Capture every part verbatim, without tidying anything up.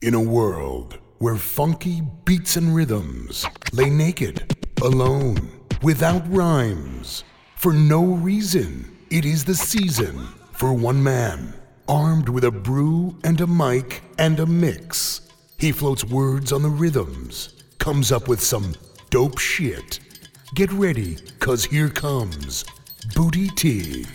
In a world where funky beats and rhythms lay naked, alone, without rhymes, for no reason, it is the season for one man, armed with a brew and a mic and a mix. He floats words on the rhythms, comes up with some dope shit. Get ready, cause here comes Booty T.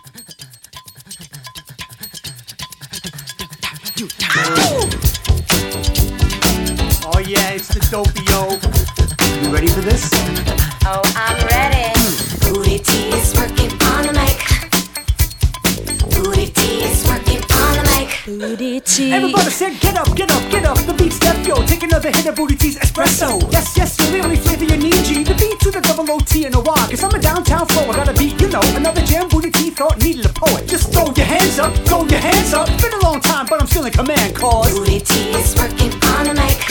Oh yeah, it's the Dopey-O. You ready for this? Oh, I'm ready. Booty T is working on the mic. Booty T is working on the mic. Booty T. Everybody said get up, get up, get up. The beat step, yo. Take another hit of Booty T's espresso. Yes, yes, you're the only flavor you need, G. The beat to the double O T and a Y. Cause I'm a downtown flow, I got a beat, you know. Another jam Booty T thought needed a poet. Just throw your hands up, throw your hands up. It's been a long time, but I'm still in command, cause Booty T is working on the mic.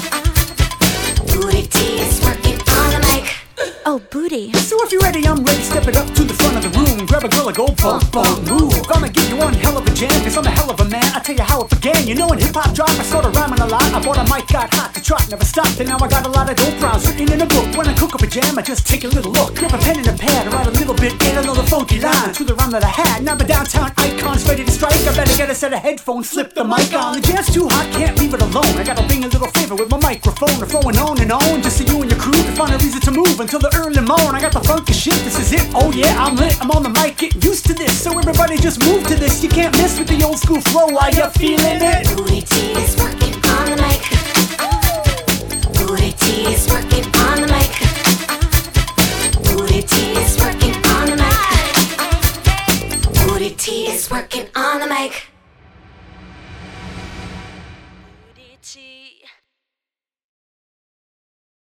Booty T is working on the mic. Oh, Booty. So if you're ready, I'm ready. Step it up to the front of the room. Grab a girl and go bump, bump, move. Gonna give you one hell of a jam, cause I'm a hell of a man. I tell you how it began. You know in hip-hop drop, I started rhyming a lot. I bought a mic, got hot, the trot never stopped. And now I got a lot of dope rhymes written in a book. When I cook up a jam, I just take a little look. Grab a pen and a pad, write a little bit, add another funky line to the rhyme that I had. Now the downtown icon's ready to strike. I better get a set of headphones, slip the mic on. The jam's too hot, can't leave it alone. I gotta bring a little flavor with my microphone. We're flowing on and on, just so you and your crew can find a reason to move until the early morn. I got the funky shit, this is it. Oh yeah, I'm lit, I'm on the mic, get used to this. So everybody just move to this. You can't mess with the old school flow. Are you feeling it? Booty T is working on the mic. Booty T is working on the mic. Booty T is working on the mic. Booty T is working on the mic. Booty T.